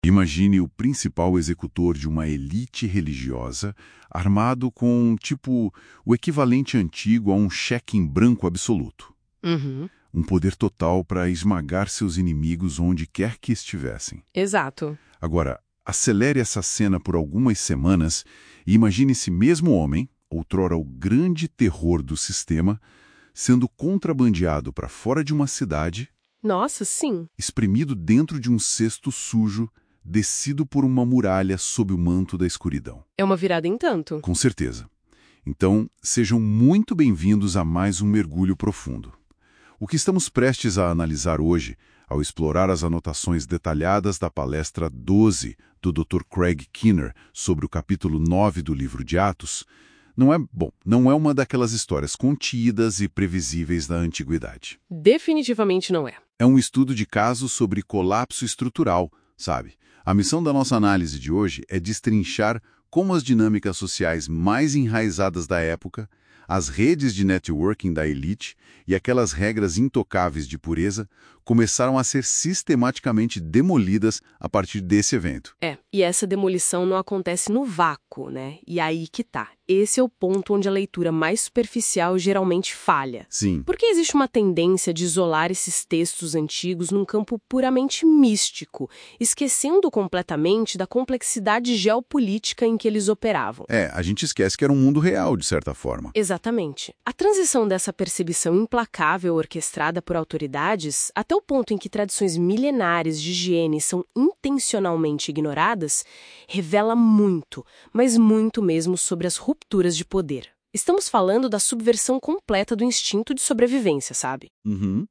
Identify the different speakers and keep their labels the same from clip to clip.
Speaker 1: Imagine o principal executor de uma elite religiosa armado com, tipo, o equivalente antigo a um cheque em branco absoluto.
Speaker 2: Uhum.
Speaker 1: Um poder total para esmagar seus inimigos onde quer que estivessem.
Speaker 2: Exato.
Speaker 1: Agora, acelere essa cena por algumas semanas e imagine esse mesmo homem, outrora o grande terror do sistema, sendo contrabandeado para fora de uma cidade,
Speaker 2: Nossa, sim.
Speaker 1: espremido dentro de um cesto sujo, descido por uma muralha sob o manto da escuridão.
Speaker 2: É uma virada em tanto.
Speaker 1: Com certeza. Então, sejam muito bem-vindos a mais um mergulho profundo. O que estamos prestes a analisar hoje, ao explorar as anotações detalhadas da palestra 12 do Dr. Craig Keener sobre o capítulo 9 do livro de Atos, não é uma daquelas histórias contidas e previsíveis da antiguidade.
Speaker 2: Definitivamente não é.
Speaker 1: É um estudo de caso sobre colapso estrutural, sabe? A missão da nossa análise de hoje é destrinchar como as dinâmicas sociais mais enraizadas da época, as redes de networking da elite e aquelas regras intocáveis de pureza começaram a ser sistematicamente demolidas a partir desse evento.
Speaker 2: E essa demolição não acontece no vácuo, né? E aí que tá. Esse é o ponto onde a leitura mais superficial geralmente falha.
Speaker 1: Sim.
Speaker 2: Porque existe uma tendência de isolar esses textos antigos num campo puramente místico, esquecendo completamente da complexidade geopolítica em que eles operavam.
Speaker 1: A gente esquece que era um mundo real, de certa forma.
Speaker 2: Exatamente. A transição dessa percepção implacável orquestrada por autoridades, até o ponto em que tradições milenares de higiene são intencionalmente ignoradas, revela muito, mas muito mesmo sobre as rupturas de poder. Estamos falando da subversão completa do instinto de sobrevivência, sabe?
Speaker 1: Uhum.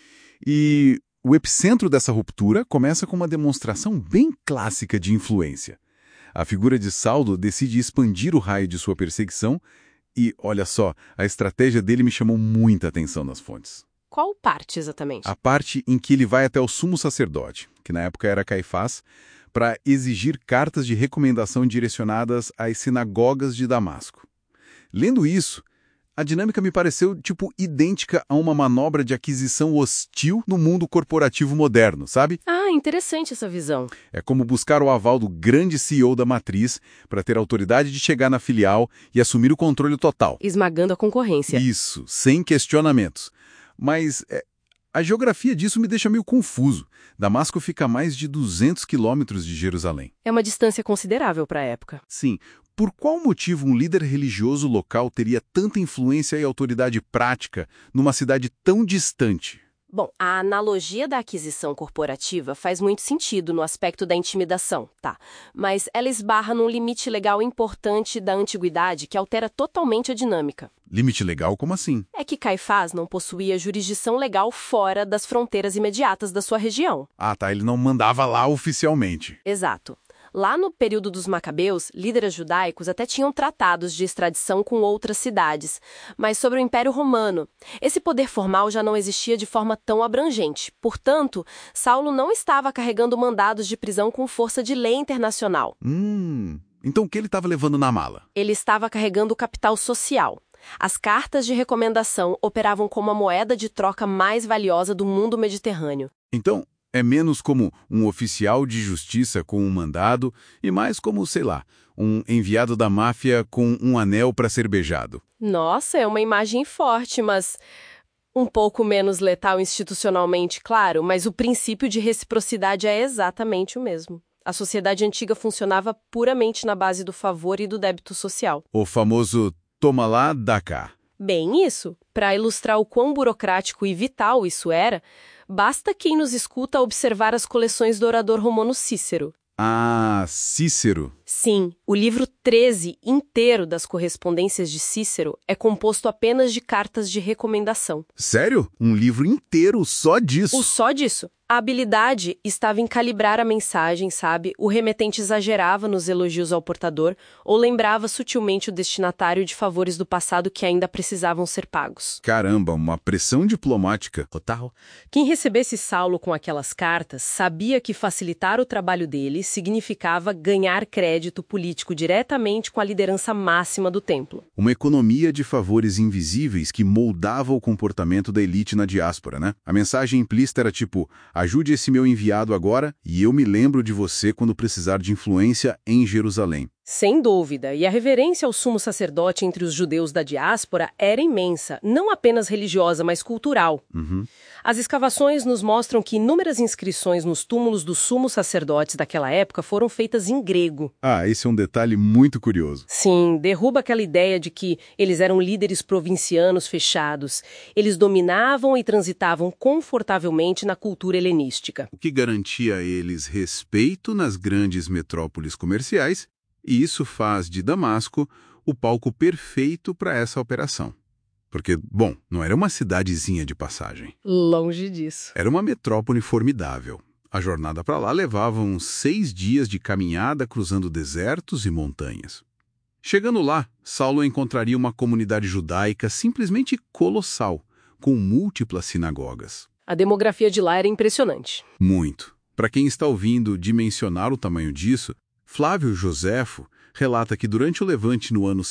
Speaker 1: E o epicentro dessa ruptura começa com uma demonstração bem clássica de influência. A figura de Saulo decide expandir o raio de sua perseguição e, olha só, a estratégia dele me chamou muita atenção nas fontes.
Speaker 2: Qual parte exatamente?
Speaker 1: A parte em que ele vai até o sumo sacerdote, que na época era Caifás, para exigir cartas de recomendação direcionadas às sinagogas de Damasco. Lendo isso, a dinâmica me pareceu, idêntica a uma manobra de aquisição hostil no mundo corporativo moderno, sabe?
Speaker 2: Ah, interessante essa visão.
Speaker 1: É como buscar o aval do grande CEO da matriz para ter autoridade de chegar na filial e assumir o controle total.
Speaker 2: Esmagando a concorrência.
Speaker 1: Isso, sem questionamentos. Mas a geografia disso me deixa meio confuso. Damasco fica a mais de 200 quilômetros de Jerusalém.
Speaker 2: É uma distância considerável para a época.
Speaker 1: Sim. Por qual motivo um líder religioso local teria tanta influência e autoridade prática numa cidade tão distante?
Speaker 2: Bom, a analogia da aquisição corporativa faz muito sentido no aspecto da intimidação, tá? Mas ela esbarra num limite legal importante da antiguidade que altera totalmente a dinâmica.
Speaker 1: Limite legal? Como assim?
Speaker 2: É que Caifás não possuía jurisdição legal fora das fronteiras imediatas da sua região.
Speaker 1: Ah, tá. Ele não mandava lá oficialmente.
Speaker 2: Exato. Lá no período dos Macabeus, líderes judaicos até tinham tratados de extradição com outras cidades, mas sobre o Império Romano, esse poder formal já não existia de forma tão abrangente. Portanto, Saulo não estava carregando mandados de prisão com força de lei internacional.
Speaker 1: Então o que ele estava levando na mala?
Speaker 2: Ele estava carregando o capital social. As cartas de recomendação operavam como a moeda de troca mais valiosa do mundo mediterrâneo.
Speaker 1: Então, é menos como um oficial de justiça com um mandado e mais como, sei lá, um enviado da máfia com um anel para ser beijado.
Speaker 2: Nossa, é uma imagem forte, mas um pouco menos letal institucionalmente, claro, mas o princípio de reciprocidade é exatamente o mesmo. A sociedade antiga funcionava puramente na base do favor e do débito social.
Speaker 1: O famoso toma lá, dá cá.
Speaker 2: Bem isso. Para ilustrar o quão burocrático e vital isso era, basta quem nos escuta observar as coleções do orador romano Cícero.
Speaker 1: Ah, Cícero.
Speaker 2: Sim, o livro 13 inteiro das correspondências de Cícero é composto apenas de cartas de recomendação.
Speaker 1: Sério? Um livro inteiro só disso?
Speaker 2: Só disso. A habilidade estava em calibrar a mensagem, sabe? O remetente exagerava nos elogios ao portador ou lembrava sutilmente o destinatário de favores do passado que ainda precisavam ser pagos.
Speaker 1: Caramba, uma pressão diplomática.
Speaker 2: Total. Quem recebesse Saulo com aquelas cartas sabia que facilitar o trabalho dele significava ganhar crédito crédito político diretamente com a liderança máxima do templo.
Speaker 1: Uma economia de favores invisíveis que moldava o comportamento da elite na diáspora, né? A mensagem implícita era tipo, ajude esse meu enviado agora e eu me lembro de você quando precisar de influência em Jerusalém.
Speaker 2: Sem dúvida, e a reverência ao sumo sacerdote entre os judeus da diáspora era imensa, não apenas religiosa, mas cultural. As escavações nos mostram que inúmeras inscrições nos túmulos dos sumos sacerdotes daquela época foram feitas em grego.
Speaker 1: Ah, esse é um detalhe muito curioso.
Speaker 2: Sim, derruba aquela ideia de que eles eram líderes provincianos fechados. Eles dominavam e transitavam confortavelmente na cultura helenística.
Speaker 1: O que garantia a eles respeito nas grandes metrópoles comerciais, e isso faz de Damasco o palco perfeito para essa operação. Porque, bom, não era uma cidadezinha de passagem.
Speaker 2: Longe disso.
Speaker 1: Era uma metrópole formidável. A jornada para lá levava uns 6 dias de caminhada cruzando desertos e montanhas. Chegando lá, Saulo encontraria uma comunidade judaica simplesmente colossal, com múltiplas sinagogas.
Speaker 2: A demografia de lá era impressionante.
Speaker 1: Muito. Para quem está ouvindo dimensionar o tamanho disso, Flávio Joséfo relata que durante o levante no ano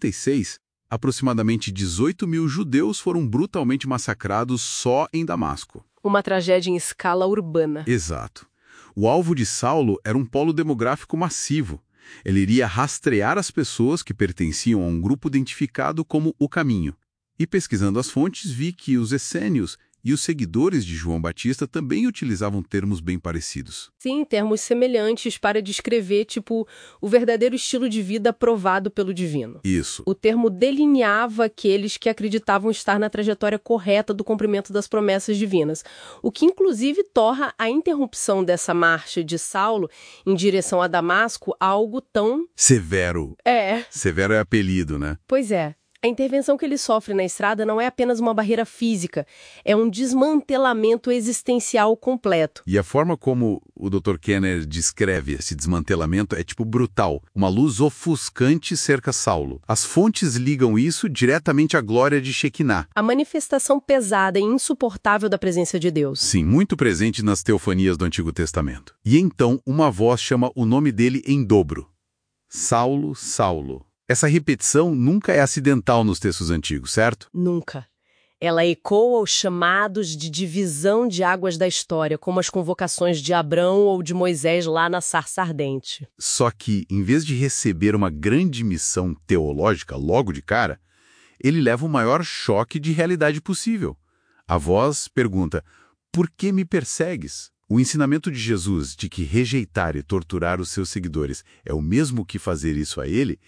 Speaker 1: 66, aproximadamente 18.000 judeus foram brutalmente massacrados só em Damasco.
Speaker 2: Uma tragédia em escala urbana.
Speaker 1: Exato. O alvo de Saulo era um polo demográfico massivo. Ele iria rastrear as pessoas que pertenciam a um grupo identificado como o Caminho. E pesquisando as fontes, vi que os essênios e os seguidores de João Batista também utilizavam termos bem parecidos.
Speaker 2: Sim, termos semelhantes para descrever, tipo, o verdadeiro estilo de vida provado pelo divino.
Speaker 1: Isso.
Speaker 2: O termo delineava aqueles que acreditavam estar na trajetória correta do cumprimento das promessas divinas, o que inclusive torna a interrupção dessa marcha de Saulo em direção a Damasco algo tão...
Speaker 1: Severo. Severo é apelido, né?
Speaker 2: Pois é. A intervenção que ele sofre na estrada não é apenas uma barreira física, é um desmantelamento existencial completo.
Speaker 1: E a forma como o Dr. Kenner descreve esse desmantelamento é tipo brutal. Uma luz ofuscante cerca Saulo. As fontes ligam isso diretamente à glória de Shekinah.
Speaker 2: A manifestação pesada e insuportável da presença de Deus.
Speaker 1: Sim, muito presente nas teofanias do Antigo Testamento. E então uma voz chama o nome dele em dobro. Saulo, Saulo. Essa repetição nunca é acidental nos textos antigos, certo?
Speaker 2: Nunca. Ela ecoa os chamados de divisão de águas da história, como as convocações de Abrão ou de Moisés lá na sarça ardente.
Speaker 1: Só que, em vez de receber uma grande missão teológica logo de cara, ele leva o maior choque de realidade possível. A voz pergunta, por que me persegues? O ensinamento de Jesus de que rejeitar e torturar os seus seguidores é o mesmo que fazer isso a ele,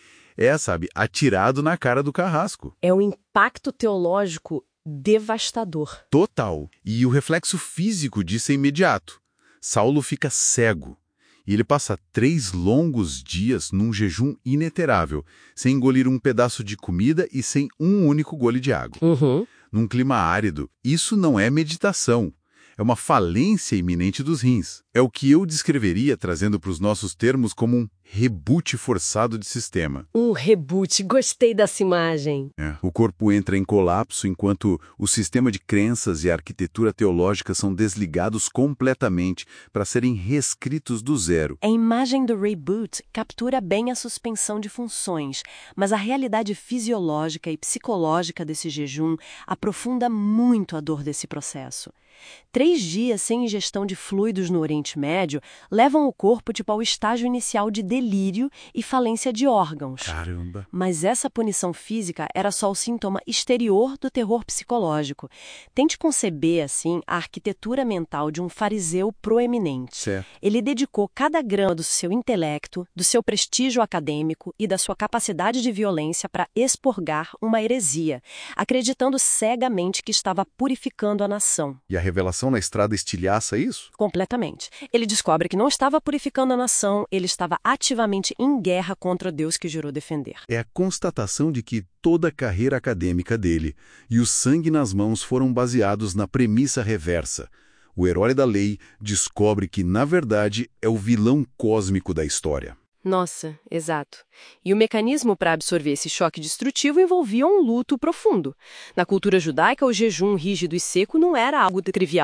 Speaker 1: atirado na cara do carrasco.
Speaker 2: É um impacto teológico devastador.
Speaker 1: Total. E o reflexo físico disso é imediato. Saulo fica cego. E ele passa 3 longos dias num jejum ineterável, sem engolir um pedaço de comida e sem um único gole de água. Num clima árido, isso não é meditação. É uma falência iminente dos rins. É o que eu descreveria, trazendo para os nossos termos, como um reboot forçado de sistema.
Speaker 2: Um reboot, gostei dessa imagem.
Speaker 1: O corpo entra em colapso enquanto o sistema de crenças e a arquitetura teológica são desligados completamente para serem reescritos do zero.
Speaker 2: A imagem do reboot captura bem a suspensão de funções, mas a realidade fisiológica e psicológica desse jejum aprofunda muito a dor desse processo. 3 dias sem ingestão de fluidos no Oriente Médio levam o corpo ao estágio inicial de delírio e falência de órgãos.
Speaker 1: Caramba!
Speaker 2: Mas essa punição física era só o sintoma exterior do terror psicológico. Tente conceber, assim, a arquitetura mental de um fariseu proeminente.
Speaker 1: Certo.
Speaker 2: Ele dedicou cada grama do seu intelecto, do seu prestígio acadêmico e da sua capacidade de violência para expurgar uma heresia, acreditando cegamente que estava purificando a nação.
Speaker 1: E a revelação na estrada estilhaça isso?
Speaker 2: Completamente. Ele descobre que não estava purificando a nação, ele estava ativamente em guerra contra Deus que jurou defender.
Speaker 1: É a constatação de que toda a carreira acadêmica dele e o sangue nas mãos foram baseados na premissa reversa. O herói da lei descobre que, na verdade, é o vilão cósmico da história.
Speaker 2: Nossa, exato. E o mecanismo para absorver esse choque destrutivo envolvia um luto profundo. Na cultura judaica, o jejum rígido e seco não era algo trivial.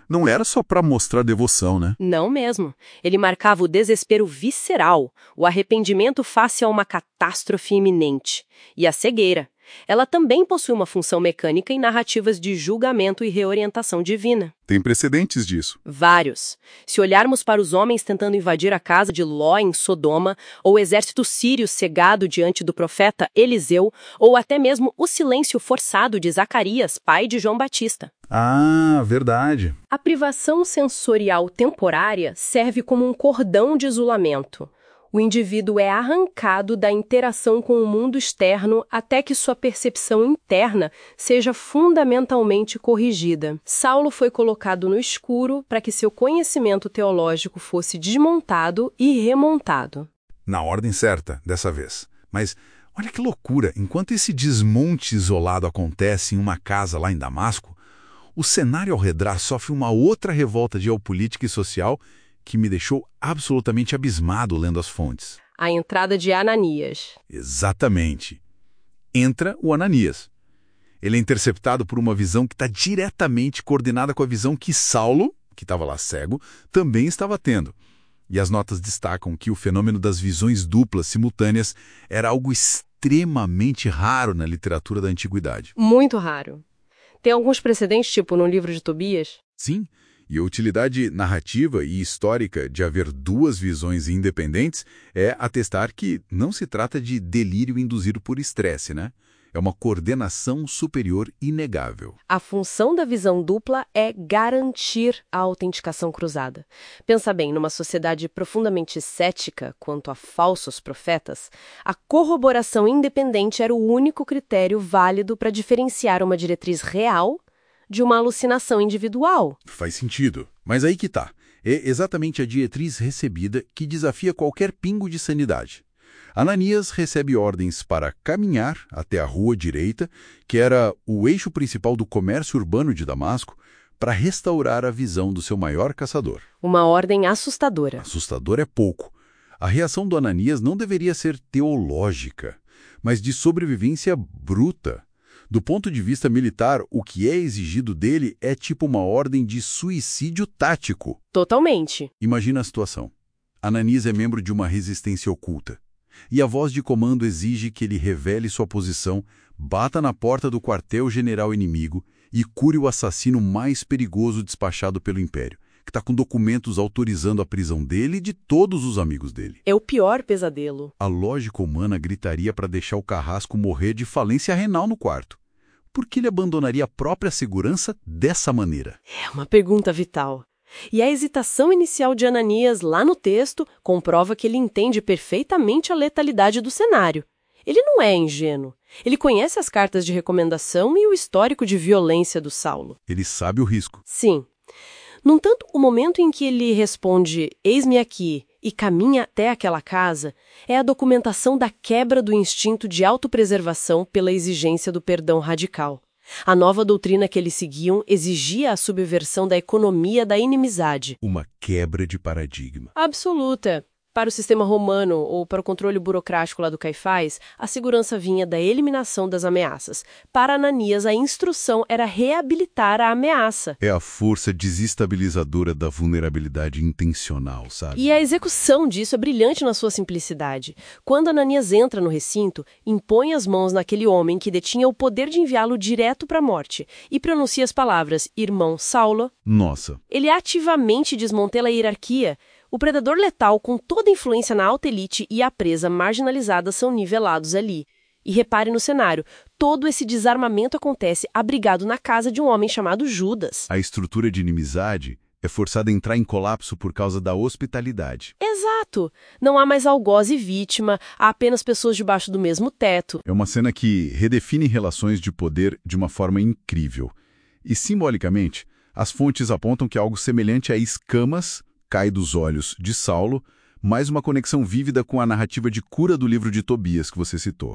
Speaker 1: Não era só para mostrar devoção, né?
Speaker 2: Não mesmo. Ele marcava o desespero visceral, o arrependimento face a uma catástrofe iminente. E a cegueira. Ela também possui uma função mecânica em narrativas de julgamento e reorientação divina.
Speaker 1: Tem precedentes disso.
Speaker 2: Vários. Se olharmos para os homens tentando invadir a casa de Ló em Sodoma, ou o exército sírio cegado diante do profeta Eliseu, ou até mesmo o silêncio forçado de Zacarias, pai de João Batista.
Speaker 1: Ah, verdade.
Speaker 2: A privação sensorial temporária serve como um cordão de isolamento. O indivíduo é arrancado da interação com o mundo externo até que sua percepção interna seja fundamentalmente corrigida. Saulo foi colocado no escuro para que seu conhecimento teológico fosse desmontado e remontado.
Speaker 1: Na ordem certa, dessa vez. Mas olha que loucura, enquanto esse desmonte isolado acontece em uma casa lá em Damasco, o cenário ao redor sofre uma outra revolta geopolítica e social que me deixou absolutamente abismado lendo as fontes.
Speaker 2: A entrada de Ananias.
Speaker 1: Exatamente. Entra o Ananias. Ele é interceptado por uma visão que está diretamente coordenada com a visão que Saulo, que estava lá cego, também estava tendo. E as notas destacam que o fenômeno das visões duplas simultâneas era algo extremamente raro na literatura da antiguidade.
Speaker 2: Muito raro. Tem alguns precedentes, tipo no livro de Tobias?
Speaker 1: Sim. E a utilidade narrativa e histórica de haver duas visões independentes é atestar que não se trata de delírio induzido por estresse, né? É uma coordenação superior inegável.
Speaker 2: A função da visão dupla é garantir a autenticação cruzada. Pensa bem, numa sociedade profundamente cética quanto a falsos profetas, a corroboração independente era o único critério válido para diferenciar uma diretriz real de uma alucinação individual.
Speaker 1: Faz sentido. Mas aí que tá. É exatamente a diretriz recebida que desafia qualquer pingo de sanidade. Ananias recebe ordens para caminhar até a rua direita, que era o eixo principal do comércio urbano de Damasco, para restaurar a visão do seu maior caçador.
Speaker 2: Uma ordem assustadora.
Speaker 1: Assustador é pouco. A reação do Ananias não deveria ser teológica, mas de sobrevivência bruta. Do ponto de vista militar, o que é exigido dele é tipo uma ordem de suicídio tático.
Speaker 2: Totalmente.
Speaker 1: Imagina a situação. Ananias é membro de uma resistência oculta. E a voz de comando exige que ele revele sua posição, bata na porta do quartel-general inimigo e cure o assassino mais perigoso despachado pelo Império, que está com documentos autorizando a prisão dele e de todos os amigos dele.
Speaker 2: É o pior pesadelo.
Speaker 1: A lógica humana gritaria para deixar o carrasco morrer de falência renal no quarto. Por que ele abandonaria a própria segurança dessa maneira?
Speaker 2: É uma pergunta vital. E a hesitação inicial de Ananias lá no texto comprova que ele entende perfeitamente a letalidade do cenário. Ele não é ingênuo. Ele conhece as cartas de recomendação e o histórico de violência do Saulo.
Speaker 1: Ele sabe o risco.
Speaker 2: Sim. No entanto, o momento em que ele responde, eis-me aqui, e caminha até aquela casa, é a documentação da quebra do instinto de autopreservação pela exigência do perdão radical. A nova doutrina que eles seguiam exigia a subversão da economia da inimizade.
Speaker 1: Uma quebra de paradigma.
Speaker 2: Absoluta. Para o sistema romano ou para o controle burocrático lá do Caifás, a segurança vinha da eliminação das ameaças. Para Ananias, a instrução era reabilitar a ameaça.
Speaker 1: É a força desestabilizadora da vulnerabilidade intencional, sabe?
Speaker 2: E a execução disso é brilhante na sua simplicidade. Quando Ananias entra no recinto, impõe as mãos naquele homem que detinha o poder de enviá-lo direto para a morte e pronuncia as palavras, irmão Saulo.
Speaker 1: Nossa.
Speaker 2: Ele ativamente desmantela a hierarquia. O predador letal, com toda a influência na alta elite e a presa marginalizada são nivelados ali. E repare no cenário, todo esse desarmamento acontece abrigado na casa de um homem chamado Judas.
Speaker 1: A estrutura de inimizade é forçada a entrar em colapso por causa da hospitalidade.
Speaker 2: Exato! Não há mais algoz e vítima, há apenas pessoas debaixo do mesmo teto.
Speaker 1: É uma cena que redefine relações de poder de uma forma incrível. E, simbolicamente, as fontes apontam que algo semelhante a escamas cai dos olhos de Saulo, mais uma conexão vívida com a narrativa de cura do livro de Tobias que você citou.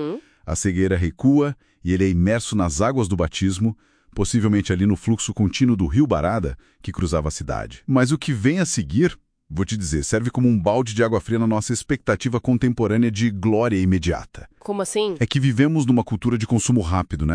Speaker 1: A cegueira recua e ele é imerso nas águas do batismo, possivelmente ali no fluxo contínuo do rio Barada, que cruzava a cidade. Mas o que vem a seguir, vou te dizer, serve como um balde de água fria na nossa expectativa contemporânea de glória imediata.
Speaker 2: Como assim?
Speaker 1: É que vivemos numa cultura de consumo rápido, né?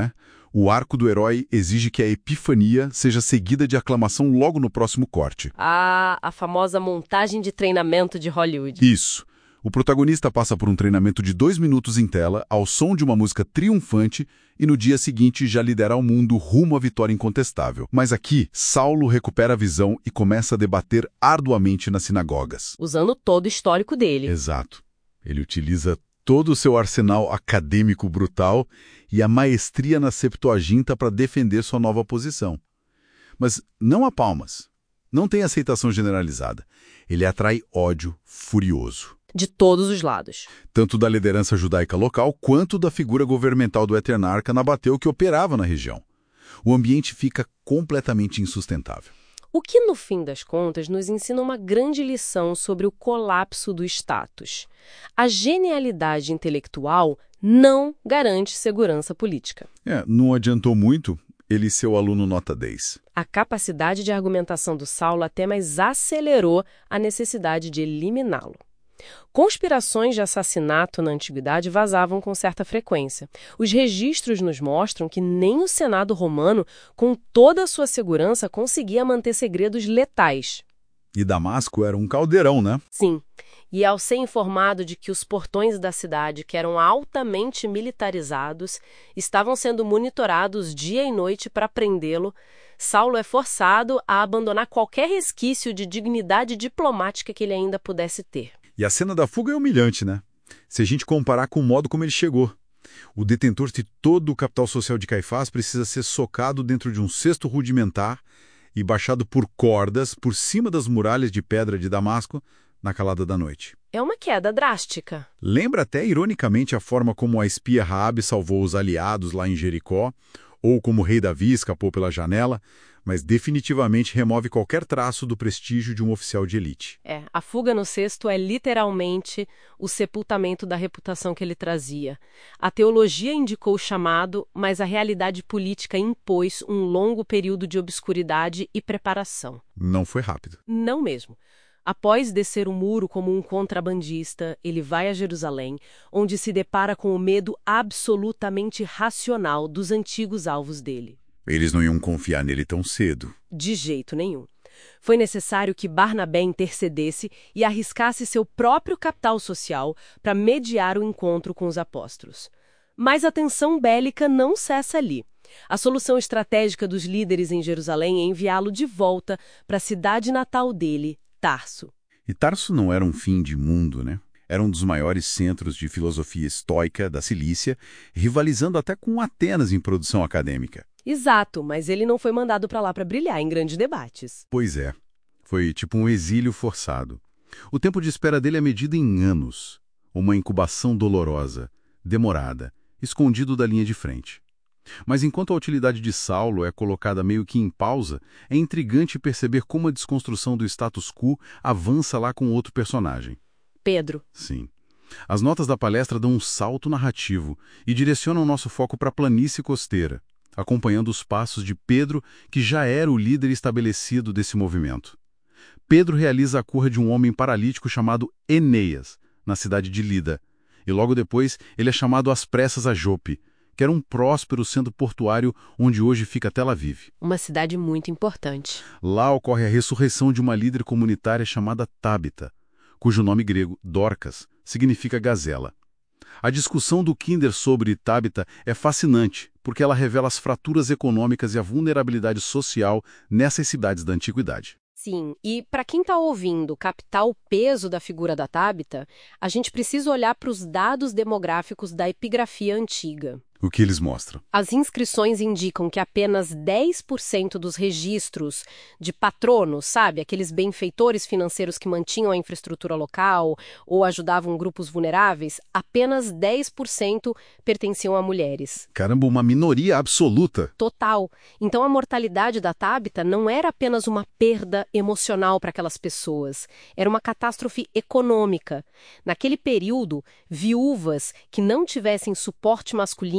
Speaker 1: O arco do herói exige que a epifania seja seguida de aclamação logo no próximo corte.
Speaker 2: Ah, a famosa montagem de treinamento de Hollywood.
Speaker 1: Isso. O protagonista passa por um treinamento de 2 minutos em tela, ao som de uma música triunfante, e no dia seguinte já lidera o mundo rumo à vitória incontestável. Mas aqui, Saulo recupera a visão e começa a debater arduamente nas sinagogas.
Speaker 2: Usando todo o histórico dele.
Speaker 1: Exato. Ele utiliza todo o seu arsenal acadêmico brutal e a maestria na Septuaginta para defender sua nova posição. Mas não há palmas. Não tem aceitação generalizada. Ele atrai ódio furioso.
Speaker 2: De todos os lados.
Speaker 1: Tanto da liderança judaica local, quanto da figura governamental do Eternarca Nabateu que operava na região. O ambiente fica completamente insustentável.
Speaker 2: O que, no fim das contas, nos ensina uma grande lição sobre o colapso do status. A genialidade intelectual não garante segurança política.
Speaker 1: Não adiantou muito ele e seu aluno nota 10.
Speaker 2: A capacidade de argumentação do Saulo até mais acelerou a necessidade de eliminá-lo. Conspirações de assassinato na antiguidade vazavam com certa frequência. Os registros nos mostram que nem o Senado romano, com toda a sua segurança, conseguia manter segredos letais.
Speaker 1: E Damasco era um caldeirão, né?
Speaker 2: Sim. E ao ser informado de que os portões da cidade, que eram altamente militarizados, estavam sendo monitorados dia e noite para prendê-lo, Saulo é forçado a abandonar qualquer resquício de dignidade diplomática que ele ainda pudesse ter.
Speaker 1: E a cena da fuga é humilhante, né? Se a gente comparar com o modo como ele chegou. O detentor de todo o capital social de Caifás precisa ser socado dentro de um cesto rudimentar e baixado por cordas por cima das muralhas de pedra de Damasco na calada da noite.
Speaker 2: É uma queda drástica.
Speaker 1: Lembra até ironicamente a forma como a espia Raabe salvou os aliados lá em Jericó, ou como o rei Davi escapou pela janela, mas definitivamente remove qualquer traço do prestígio de um oficial de elite.
Speaker 2: A fuga no cesto é literalmente o sepultamento da reputação que ele trazia. A teologia indicou o chamado, mas a realidade política impôs um longo período de obscuridade e preparação.
Speaker 1: Não foi rápido.
Speaker 2: Não mesmo. Após descer o muro como um contrabandista, ele vai a Jerusalém, onde se depara com o medo absolutamente racional dos antigos alvos dele.
Speaker 1: Eles não iam confiar nele tão cedo.
Speaker 2: De jeito nenhum. Foi necessário que Barnabé intercedesse e arriscasse seu próprio capital social para mediar o encontro com os apóstolos. Mas a tensão bélica não cessa ali. A solução estratégica dos líderes em Jerusalém é enviá-lo de volta para a cidade natal dele, Tarso.
Speaker 1: E Tarso não era um fim de mundo, né? Era um dos maiores centros de filosofia estoica da Cilícia, rivalizando até com Atenas em produção acadêmica.
Speaker 2: Exato, mas ele não foi mandado para lá para brilhar em grandes debates.
Speaker 1: Pois é. Foi tipo um exílio forçado. O tempo de espera dele é medido em anos. Uma incubação dolorosa, demorada, escondido da linha de frente. Mas enquanto a utilidade de Saulo é colocada meio que em pausa, é intrigante perceber como a desconstrução do status quo avança lá com outro personagem.
Speaker 2: Pedro.
Speaker 1: Sim. As notas da palestra dão um salto narrativo e direcionam nosso foco para a planície costeira, acompanhando os passos de Pedro, que já era o líder estabelecido desse movimento. Pedro realiza a cura de um homem paralítico chamado Enéas, na cidade de Lida, e logo depois ele é chamado às pressas a Jope, que era um próspero centro portuário onde hoje fica Tel Aviv.
Speaker 2: Uma cidade muito importante.
Speaker 1: Lá ocorre a ressurreição de uma líder comunitária chamada Tábita, cujo nome grego, Dorcas, significa gazela. A discussão do Kinder sobre Tábita é fascinante, porque ela revela as fraturas econômicas e a vulnerabilidade social nessas cidades da antiguidade.
Speaker 2: Sim, e para quem está ouvindo captar o peso da figura da Tábita, a gente precisa olhar para os dados demográficos da epigrafia antiga.
Speaker 1: O que eles mostram?
Speaker 2: As inscrições indicam que apenas 10% dos registros de patronos, sabe, aqueles benfeitores financeiros que mantinham a infraestrutura local ou ajudavam grupos vulneráveis, apenas 10% pertenciam a mulheres.
Speaker 1: Caramba, uma minoria absoluta.
Speaker 2: Total. Então a mortalidade da Tábita não era apenas uma perda emocional para aquelas pessoas, era uma catástrofe econômica. Naquele período, viúvas que não tivessem suporte masculino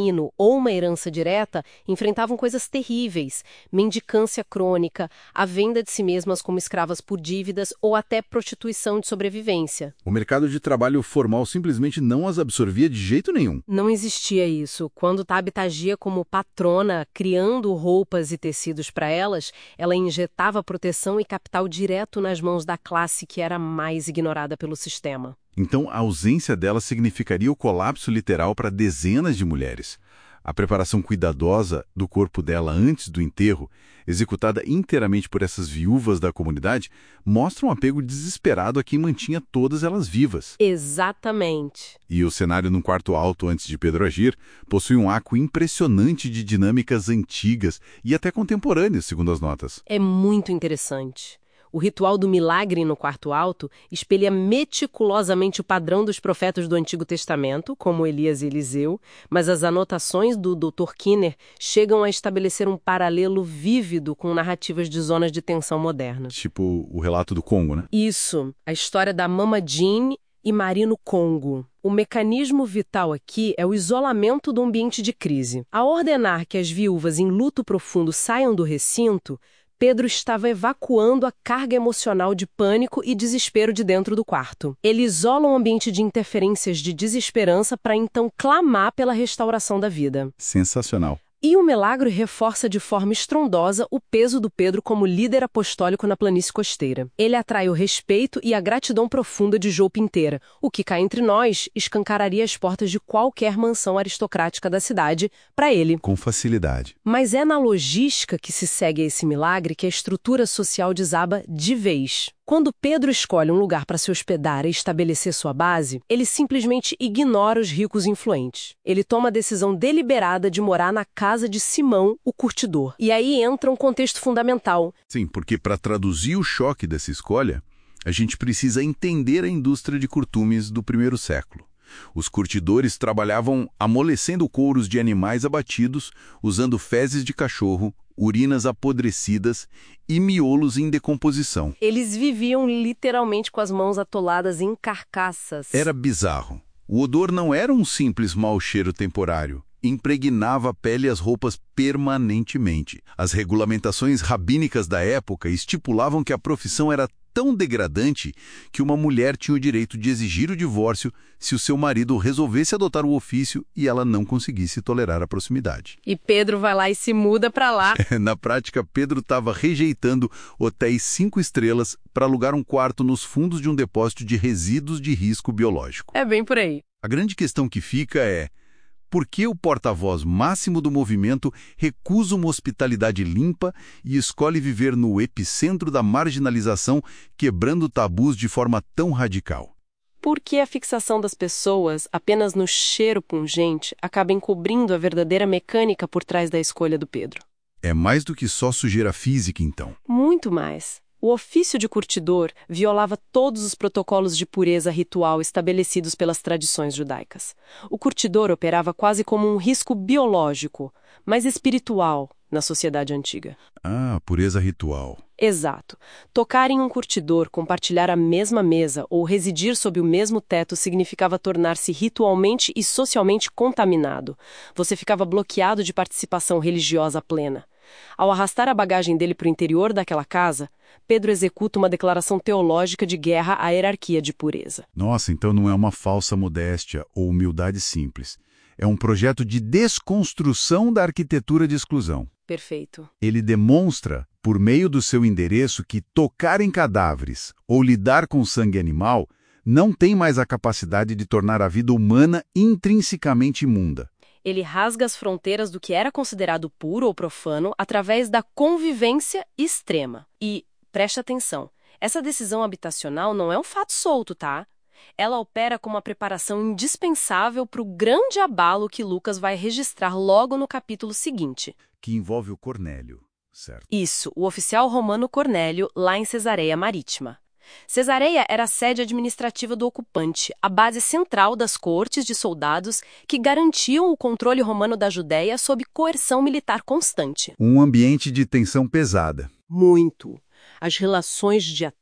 Speaker 2: masculino ou uma herança direta enfrentavam coisas terríveis, mendicância crônica, a venda de si mesmas como escravas por dívidas ou até prostituição de sobrevivência.
Speaker 1: O mercado de trabalho formal simplesmente não as absorvia de jeito nenhum.
Speaker 2: Não existia isso. Quando Tabita agia como patrona, criando roupas e tecidos para elas, ela injetava proteção e capital direto nas mãos da classe que era mais ignorada pelo sistema.
Speaker 1: Então, a ausência dela significaria o colapso literal para dezenas de mulheres. A preparação cuidadosa do corpo dela antes do enterro, executada inteiramente por essas viúvas da comunidade, mostra um apego desesperado a quem mantinha todas elas vivas.
Speaker 2: Exatamente.
Speaker 1: E o cenário num quarto alto antes de Pedro agir possui um arco impressionante de dinâmicas antigas e até contemporâneas, segundo as notas.
Speaker 2: É muito interessante. O ritual do milagre no quarto alto espelha meticulosamente o padrão dos profetas do Antigo Testamento, como Elias e Eliseu, mas as anotações do Dr. Kinner chegam a estabelecer um paralelo vívido com narrativas de zonas de tensão modernas.
Speaker 1: Tipo o relato do Congo, né?
Speaker 2: Isso, a história da Mama Jean e Marie no Congo. O mecanismo vital aqui é o isolamento do ambiente de crise. Ao ordenar que as viúvas em luto profundo saiam do recinto, Pedro estava evacuando a carga emocional de pânico e desespero de dentro do quarto. Ele isola um ambiente de interferências de desesperança para então clamar pela restauração da vida.
Speaker 1: Sensacional.
Speaker 2: E o milagre reforça de forma estrondosa o peso do Pedro como líder apostólico na planície costeira. Ele atrai o respeito e a gratidão profunda de Jope inteira, o que cá entre nós escancararia as portas de qualquer mansão aristocrática da cidade para ele.
Speaker 1: Com facilidade.
Speaker 2: Mas é na logística que se segue a esse milagre que a estrutura social desaba de vez. Quando Pedro escolhe um lugar para se hospedar e estabelecer sua base, ele simplesmente ignora os ricos influentes. Ele toma a decisão deliberada de morar na casa de Simão, o curtidor. E aí entra um contexto fundamental.
Speaker 1: Sim, porque para traduzir o choque dessa escolha, a gente precisa entender a indústria de curtumes do primeiro século. Os curtidores trabalhavam amolecendo couros de animais abatidos, usando fezes de cachorro, urinas apodrecidas e miolos em decomposição.
Speaker 2: Eles viviam literalmente com as mãos atoladas em carcaças.
Speaker 1: Era bizarro. O odor não era um simples mau cheiro temporário. Impregnava a pele e as roupas permanentemente. As regulamentações rabínicas da época estipulavam que a profissão era tão degradante que uma mulher tinha o direito de exigir o divórcio se o seu marido resolvesse adotar o ofício e ela não conseguisse tolerar a proximidade.
Speaker 2: E Pedro vai lá e se muda para lá.
Speaker 1: Na prática, Pedro estava rejeitando hotéis 5 estrelas para alugar um quarto nos fundos de um depósito de resíduos de risco biológico.
Speaker 2: É bem por aí.
Speaker 1: A grande questão que fica é: por que o porta-voz máximo do movimento recusa uma hospitalidade limpa e escolhe viver no epicentro da marginalização, quebrando tabus de forma tão radical?
Speaker 2: Porque a fixação das pessoas apenas no cheiro pungente acaba encobrindo a verdadeira mecânica por trás da escolha do Pedro.
Speaker 1: É mais do que só sujeira física, então.
Speaker 2: Muito mais. O ofício de curtidor violava todos os protocolos de pureza ritual estabelecidos pelas tradições judaicas. O curtidor operava quase como um risco biológico, mas espiritual, na sociedade antiga.
Speaker 1: Ah, pureza ritual.
Speaker 2: Exato. Tocar em um curtidor, compartilhar a mesma mesa ou residir sob o mesmo teto significava tornar-se ritualmente e socialmente contaminado. Você ficava bloqueado de participação religiosa plena. Ao arrastar a bagagem dele para o interior daquela casa, Pedro executa uma declaração teológica de guerra à hierarquia de pureza.
Speaker 1: Nossa, então não é uma falsa modéstia ou humildade simples. É um projeto de desconstrução da arquitetura de exclusão.
Speaker 2: Perfeito.
Speaker 1: Ele demonstra, por meio do seu endereço, que tocar em cadáveres ou lidar com sangue animal não tem mais a capacidade de tornar a vida humana intrinsecamente imunda.
Speaker 2: Ele rasga as fronteiras do que era considerado puro ou profano através da convivência extrema. E, preste atenção, essa decisão habitacional não é um fato solto, tá? Ela opera como uma preparação indispensável para o grande abalo que Lucas vai registrar logo no capítulo seguinte.
Speaker 1: Que envolve o Cornélio, certo?
Speaker 2: Isso, o oficial romano Cornélio, lá em Cesareia Marítima. Cesareia era a sede administrativa do ocupante, a base central das cortes de soldados que garantiam o controle romano da Judéia sob coerção militar constante.
Speaker 1: Um ambiente de tensão pesada.
Speaker 2: Muito. As relações de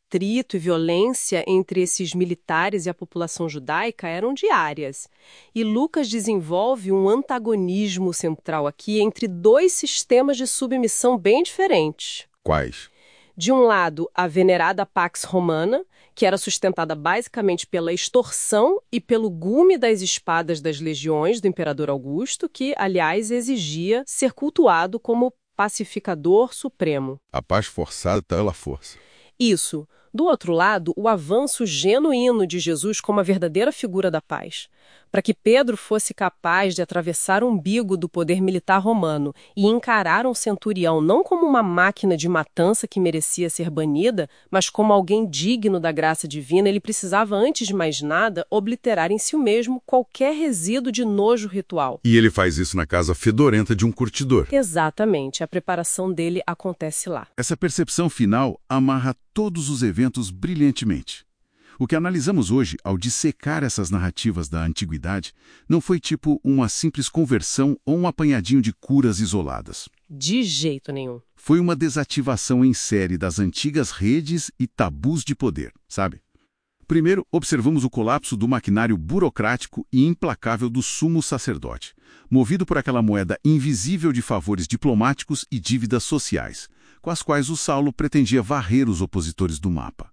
Speaker 2: atrito e violência entre esses militares e a população judaica eram diárias. E Lucas desenvolve um antagonismo central aqui entre dois sistemas de submissão bem diferentes.
Speaker 1: Quais?
Speaker 2: De um lado, a venerada Pax Romana, que era sustentada basicamente pela extorsão e pelo gume das espadas das legiões do imperador Augusto, que, aliás, exigia ser cultuado como pacificador supremo.
Speaker 1: A paz forçada pela força.
Speaker 2: Isso. Do outro lado, o avanço genuíno de Jesus como a verdadeira figura da paz. Para que Pedro fosse capaz de atravessar o umbigo do poder militar romano e encarar um centurião não como uma máquina de matança que merecia ser banida, mas como alguém digno da graça divina, ele precisava, antes de mais nada, obliterar em si mesmo qualquer resíduo de nojo ritual.
Speaker 1: E ele faz isso na casa fedorenta de um curtidor.
Speaker 2: Exatamente, a preparação dele acontece lá.
Speaker 1: Essa percepção final amarra todos os eventos brilhantemente. O que analisamos hoje, ao dissecar essas narrativas da antiguidade, não foi tipo uma simples conversão ou um apanhadinho de curas isoladas.
Speaker 2: De jeito nenhum.
Speaker 1: Foi uma desativação em série das antigas redes e tabus de poder, sabe? Primeiro, observamos o colapso do maquinário burocrático e implacável do sumo sacerdote, movido por aquela moeda invisível de favores diplomáticos e dívidas sociais, com as quais o Saulo pretendia varrer os opositores do mapa.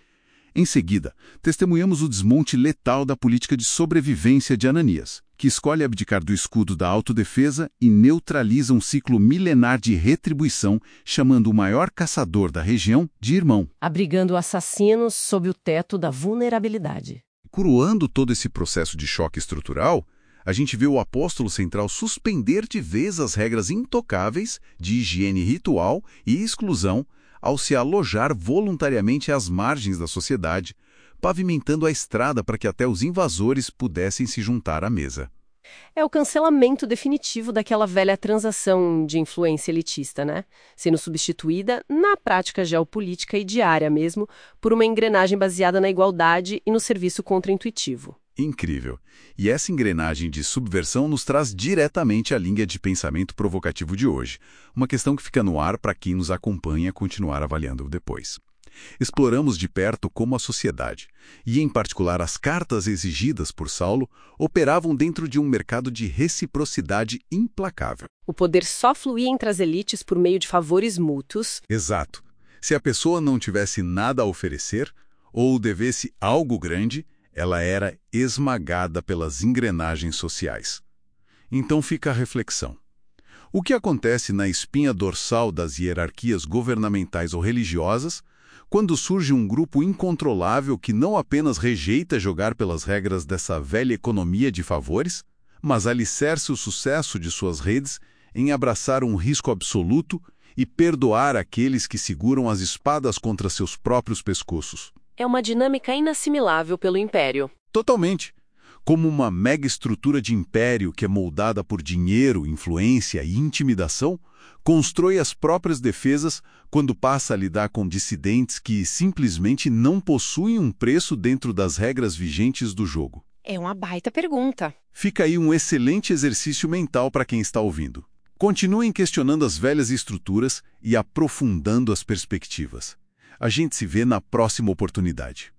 Speaker 1: Em seguida, testemunhamos o desmonte letal da política de sobrevivência de Ananias, que escolhe abdicar do escudo da autodefesa e neutraliza um ciclo milenar de retribuição, chamando o maior caçador da região de irmão.
Speaker 2: Abrigando assassinos sob o teto da vulnerabilidade.
Speaker 1: Coroando todo esse processo de choque estrutural, a gente vê o apóstolo central suspender de vez as regras intocáveis de higiene ritual e exclusão, ao se alojar voluntariamente às margens da sociedade, pavimentando a estrada para que até os invasores pudessem se juntar à mesa.
Speaker 2: É o cancelamento definitivo daquela velha transação de influência elitista, né? Sendo substituída, na prática geopolítica e diária mesmo, por uma engrenagem baseada na igualdade e no serviço contraintuitivo.
Speaker 1: Incrível. E essa engrenagem de subversão nos traz diretamente à linha de pensamento provocativo de hoje, uma questão que fica no ar para quem nos acompanha continuar avaliando depois. Exploramos de perto como a sociedade, e em particular as cartas exigidas por Saulo, operavam dentro de um mercado de reciprocidade implacável.
Speaker 2: O poder só fluía entre as elites por meio de favores mútuos.
Speaker 1: Exato. Se a pessoa não tivesse nada a oferecer, ou devesse algo grande, ela era esmagada pelas engrenagens sociais. Então fica a reflexão. O que acontece na espinha dorsal das hierarquias governamentais ou religiosas quando surge um grupo incontrolável que não apenas rejeita jogar pelas regras dessa velha economia de favores, mas alicerce o sucesso de suas redes em abraçar um risco absoluto e perdoar aqueles que seguram as espadas contra seus próprios pescoços?
Speaker 2: É uma dinâmica inassimilável pelo império.
Speaker 1: Totalmente. Como uma mega estrutura de império que é moldada por dinheiro, influência e intimidação, constrói as próprias defesas quando passa a lidar com dissidentes que simplesmente não possuem um preço dentro das regras vigentes do jogo.
Speaker 2: É uma baita pergunta.
Speaker 1: Fica aí um excelente exercício mental para quem está ouvindo. Continuem questionando as velhas estruturas e aprofundando as perspectivas. A gente se vê na próxima oportunidade.